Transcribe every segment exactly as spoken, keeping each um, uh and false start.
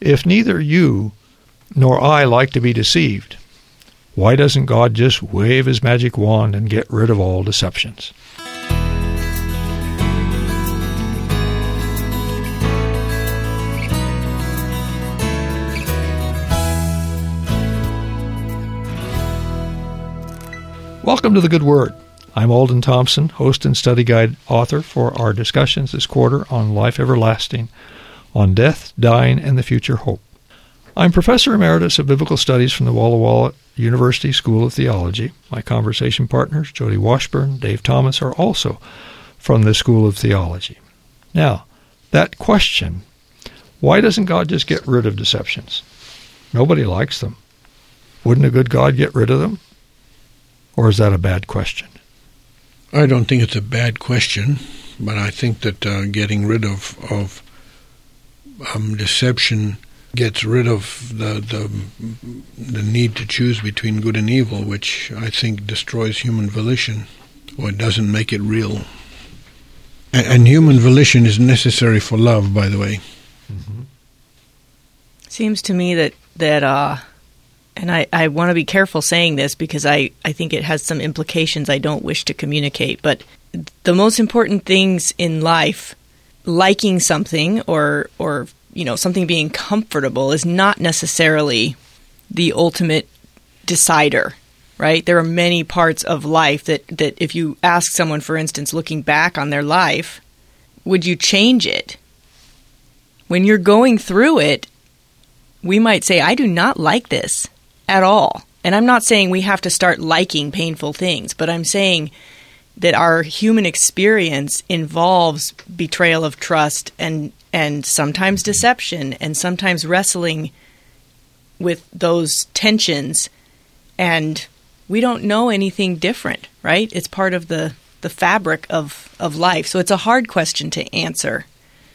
If neither you nor I like to be deceived, why doesn't God just wave his magic wand and get rid of all deceptions? Welcome to The Good Word. I'm Alden Thompson, host and study guide author for our discussions this quarter on life everlasting, on death, dying, and the future hope. I'm Professor Emeritus of Biblical Studies from the Walla Walla University School of Theology. My conversation partners, Jody Washburn, Dave Thomas, are also from the School of Theology. Now, that question, why doesn't God just get rid of deceptions? Nobody likes them. Wouldn't a good God get rid of them? Or is that a bad question? I don't think it's a bad question, but I think that uh, getting rid of, of um, deception gets rid of the, the the need to choose between good and evil, which I think destroys human volition, or it doesn't make it real. And, and human volition is necessary for love, by the way. Mm-hmm. Seems to me that, that uh, and I, I want to be careful saying this because I, I think it has some implications I don't wish to communicate, but the most important things in life, liking something or or you know, something being comfortable is not necessarily the ultimate decider, right? There are many parts of life that, that if you ask someone, for instance, looking back on their life, would you change it? When you're going through it, we might say, I do not like this at all. And I'm not saying we have to start liking painful things, but I'm saying that our human experience involves betrayal of trust and and sometimes deception, and sometimes wrestling with those tensions, and we don't know anything different, right? It's part of the, the fabric of, of life. So it's a hard question to answer.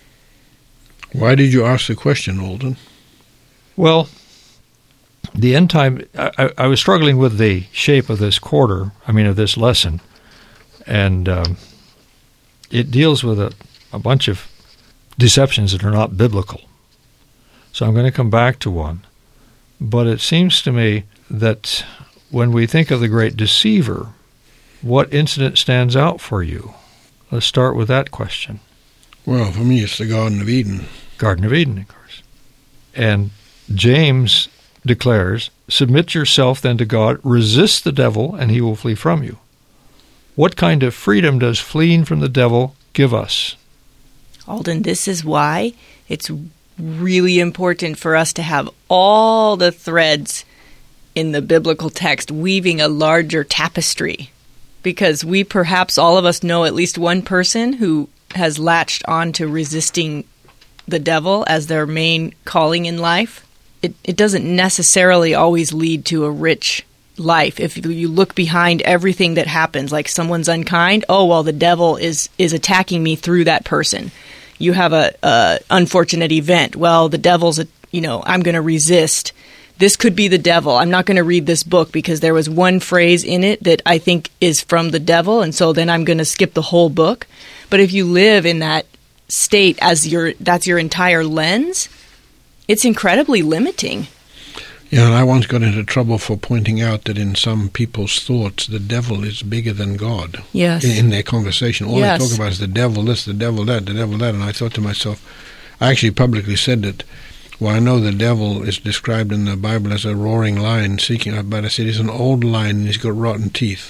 Why did you ask the question, Alden? Well, the end time, I, I was struggling with the shape of this quarter, I mean of this lesson, and um, it deals with a, a bunch of deceptions that are not biblical. So I'm going to come back to one. But it seems to me that when we think of the great deceiver, what incident stands out for you? Let's start with that question. Well, for me, it's the Garden of Eden. Garden of Eden, of course. And James declares, submit yourself then to God, resist the devil, and he will flee from you. What kind of freedom does fleeing from the devil give us? Alden, this is why it's really important for us to have all the threads in the biblical text weaving a larger tapestry. Because we perhaps, all of us, know at least one person who has latched on to resisting the devil as their main calling in life. It, it doesn't necessarily always lead to a rich life. If you look behind everything that happens, like someone's unkind, oh, well, the devil is, is attacking me through that person. You have a, a unfortunate event. Well, the devil's, a, you know, I'm going to resist. This could be the devil. I'm not going to read this book because there was one phrase in it that I think is from the devil, and so then I'm going to skip the whole book. But if you live in that state as your that's your entire lens, it's incredibly limiting. Yeah, and I once got into trouble for pointing out that in some people's thoughts, the devil is bigger than God. Yes. In, in their conversation. All yes. they talk about is the devil this, the devil that, the devil that. And I thought to myself, I actually publicly said that, well, I know the devil is described in the Bible as a roaring lion seeking, but I said he's an old lion and he's got rotten teeth.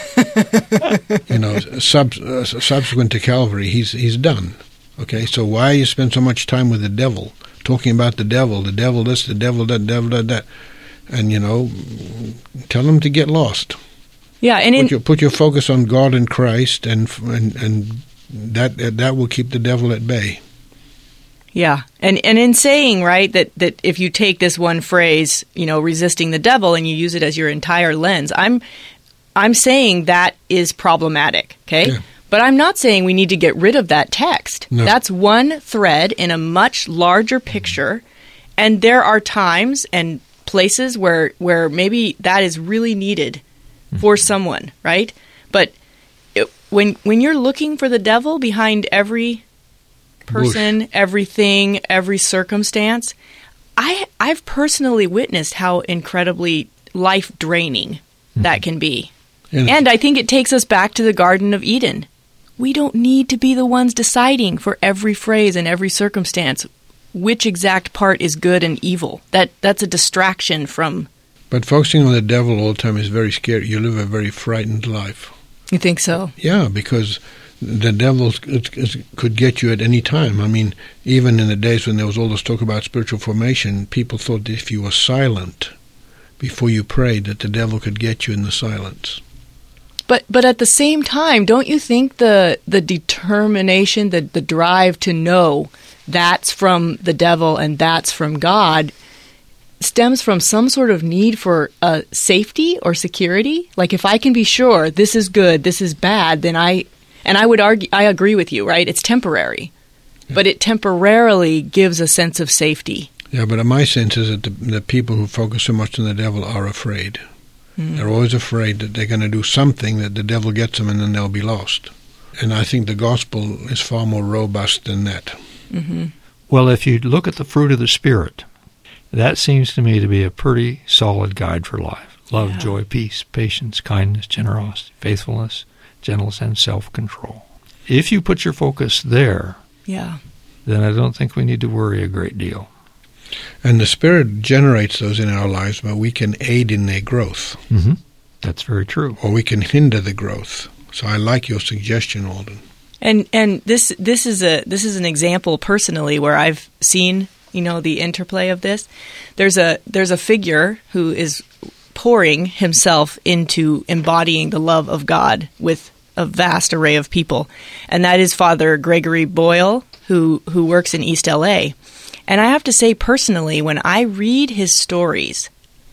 you know, sub, uh, subsequent to Calvary, he's he's done. Okay, so why you spend so much time with the devil? Talking about the devil, the devil this, the devil that, devil that, that. And, you know, tell them to get lost. Yeah, and in, put, your, put your focus on God and Christ, and and, and that that will keep the devil at bay. Yeah, and and in saying, right, that, that if you take this one phrase, you know, resisting the devil, and you use it as your entire lens, I'm I'm saying that is problematic, okay? Yeah. But I'm not saying we need to get rid of that text. No. That's one thread in a much larger picture, and there are times and places where where maybe that is really needed for someone, right? But it, when when you're looking for the devil behind every person, Bush. everything, every circumstance, I, I've personally witnessed how incredibly life-draining mm-hmm. that can be. And, and I think it takes us back to the Garden of Eden. We don't need to be the ones deciding for every phrase and every circumstance which exact part is good and evil. That That's a distraction from... But focusing on the devil all the time is very scary. You live a very frightened life. You think so? Yeah, because the devil could get you at any time. I mean, even in the days when there was all this talk about spiritual formation, people thought that if you were silent before you prayed, that the devil could get you in the silence. But but at the same time, don't you think the the determination, the, the drive to know that's from the devil and that's from God stems from some sort of need for uh, safety or security? Like, if I can be sure this is good, this is bad, then I... And I would argue, I agree with you, right? It's temporary. Yeah. But it temporarily gives a sense of safety. Yeah, but my sense is that the, the people who focus so much on the devil are afraid. Mm. They're always afraid that they're going to do something that the devil gets them and then they'll be lost. And I think the gospel is far more robust than that. Mm-hmm. Well, if you look at the fruit of the Spirit, that seems to me to be a pretty solid guide for life. Love, yeah. joy, peace, patience, kindness, generosity, faithfulness, gentleness, and self-control. If you put your focus there, yeah. then I don't think we need to worry a great deal. And the Spirit generates those in our lives, but we can aid in their growth. Mm-hmm. That's very true. Or we can hinder the growth. So I like your suggestion, Alden. And and this this is a this is an example personally where I've seen, you know, the interplay of this. There's a there's a figure who is pouring himself into embodying the love of God with a vast array of people, and that is Father Gregory Boyle, who who works in East L A. And I have to say personally, when I read his stories,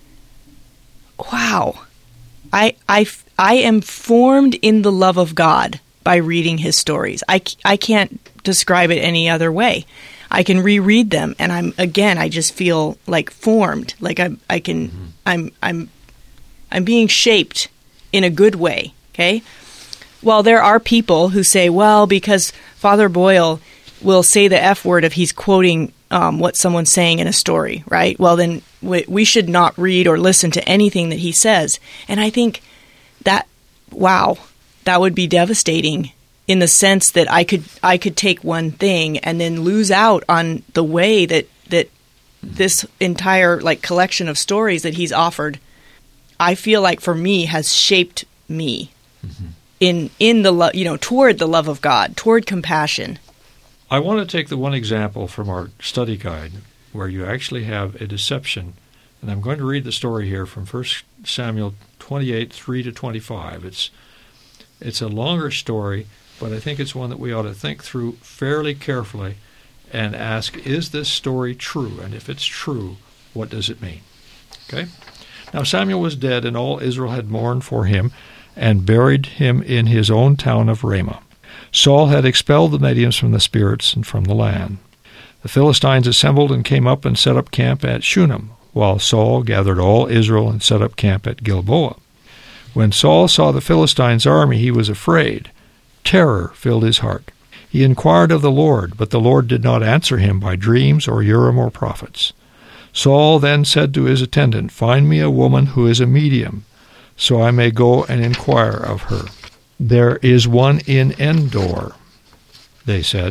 wow, I I I am formed in the love of God by reading his stories. I, I can't describe it any other way. I can reread them, and I'm again. I just feel like formed, like I I can. Mm-hmm. I'm I'm I'm being shaped in a good way. Okay. Well, there are people who say, well, because Father Boyle will say the F word if he's quoting um, what someone's saying in a story, right? Well, then we, we should not read or listen to anything that he says. And I think that, wow, that would be devastating in the sense that I could I could take one thing and then lose out on the way that that this entire like collection of stories that he's offered, I feel like for me has shaped me mm-hmm. in in the lo- you know toward the love of God, toward compassion. I want to take the one example from our study guide where you actually have a deception, and I'm going to read the story here from First Samuel twenty-eight, three to twenty-five. It's it's a longer story, but I think it's one that we ought to think through fairly carefully and ask, is this story true? And if it's true, what does it mean? Okay? Now Samuel was dead, and all Israel had mourned for him and buried him in his own town of Ramah. Saul had expelled the mediums from the spirits and from the land. The Philistines assembled and came up and set up camp at Shunem, while Saul gathered all Israel and set up camp at Gilboa. When Saul saw the Philistines' army, he was afraid. Terror filled his heart. He inquired of the Lord, but the Lord did not answer him by dreams or Urim or prophets. Saul then said to his attendant, "Find me a woman who is a medium, so I may go and inquire of her." "There is one in Endor," they said.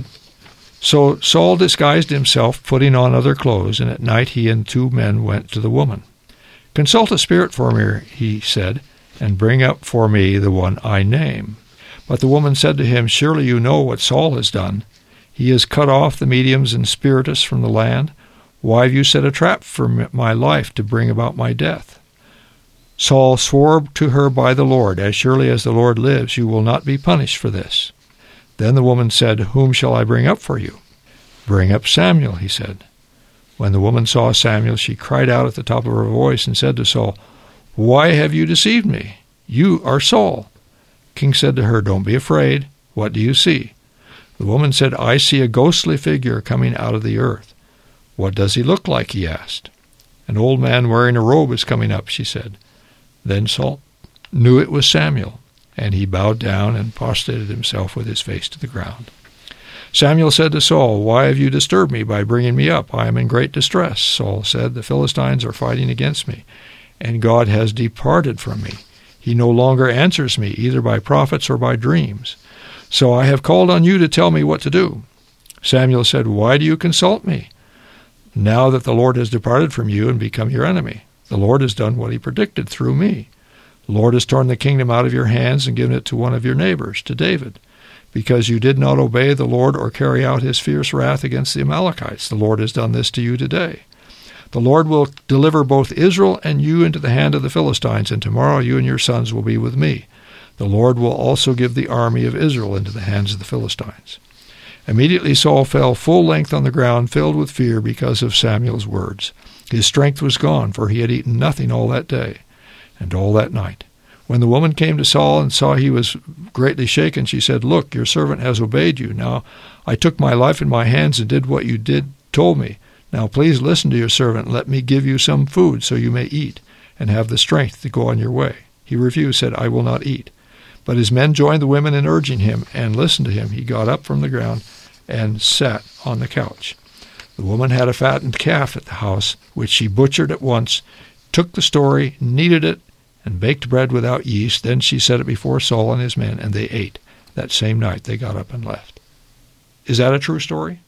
So Saul disguised himself, putting on other clothes, and at night he and two men went to the woman. "Consult a spirit for me," he said, "and bring up for me the one I name." But the woman said to him, "Surely you know what Saul has done. He has cut off the mediums and spiritists from the land. Why have you set a trap for my life to bring about my death?" Saul swore to her by the Lord, "As surely as the Lord lives, you will not be punished for this." Then the woman said, "Whom shall I bring up for you?" "Bring up Samuel," he said. When the woman saw Samuel, she cried out at the top of her voice and said to Saul, "Why have you deceived me? You are Saul." The king said to her, "Don't be afraid. What do you see?" The woman said, "I see a ghostly figure coming out of the earth." "What does he look like?" he asked. "An old man wearing a robe is coming up," she said. Then Saul knew it was Samuel, and he bowed down and prostrated himself with his face to the ground. Samuel said to Saul, "Why have you disturbed me by bringing me up? I am in great distress." Saul said, "The Philistines are fighting against me, and God has departed from me. He no longer answers me, either by prophets or by dreams. So I have called on you to tell me what to do." Samuel said, "Why do you consult me, now that the Lord has departed from you and become your enemy? The Lord has done what he predicted through me. The Lord has torn the kingdom out of your hands and given it to one of your neighbors, to David. Because you did not obey the Lord or carry out his fierce wrath against the Amalekites, the Lord has done this to you today. The Lord will deliver both Israel and you into the hand of the Philistines, and tomorrow you and your sons will be with me. The Lord will also give the army of Israel into the hands of the Philistines." Immediately Saul fell full length on the ground, filled with fear because of Samuel's words. His strength was gone, for he had eaten nothing all that day and all that night. When the woman came to Saul and saw he was greatly shaken, she said, "Look, your servant has obeyed you. Now I took my life in my hands and did what you did told me. Now please listen to your servant. Let me give you some food so you may eat and have the strength to go on your way." He refused, said, "I will not eat." But his men joined the women in urging him and listened to him. He got up from the ground and sat on the couch. The woman had a fattened calf at the house, which she butchered at once, took the story, kneaded it, and baked bread without yeast. Then she set it before Saul and his men, and they ate. That same night they got up and left. Is that a true story?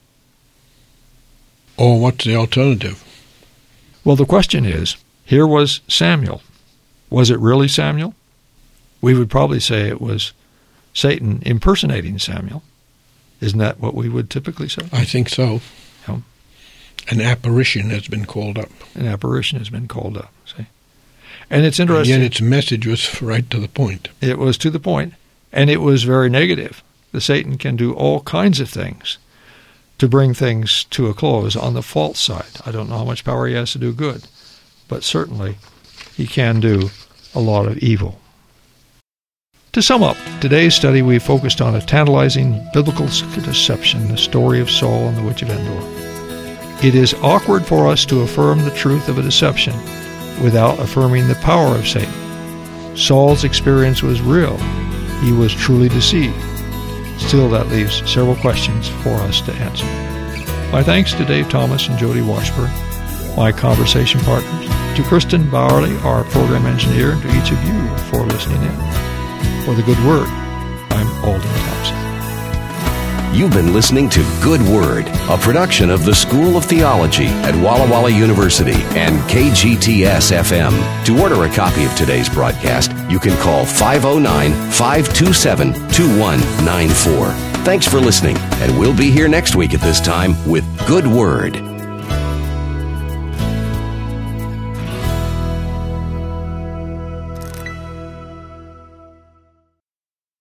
Or what's the alternative? Well, the question is, here was Samuel. Was it really Samuel? We would probably say it was Satan impersonating Samuel. Isn't that what we would typically say? I think so. Yeah. An apparition has been called up. An apparition has been called up, see? And it's interesting. And yet its message was right to the point. It was to the point, and it was very negative. The Satan can do all kinds of things to bring things to a close on the false side. I don't know how much power he has to do good, but certainly he can do a lot of evil. To sum up, today's study we focused on a tantalizing biblical deception, the story of Saul and the Witch of Endor. It is awkward for us to affirm the truth of a deception without affirming the power of Satan. Saul's experience was real. He was truly deceived. Still, that leaves several questions for us to answer. My thanks to Dave Thomas and Jody Washburn, my conversation partners, to Kristen Bowerly, our program engineer, and to each of you for listening in. For the Good Word, I'm Alden Thompson. You've been listening to Good Word, a production of the School of Theology at Walla Walla University and K G T S F M. To order a copy of today's broadcast, you can call five oh nine, five two seven, two one nine four. Thanks for listening, and we'll be here next week at this time with Good Word.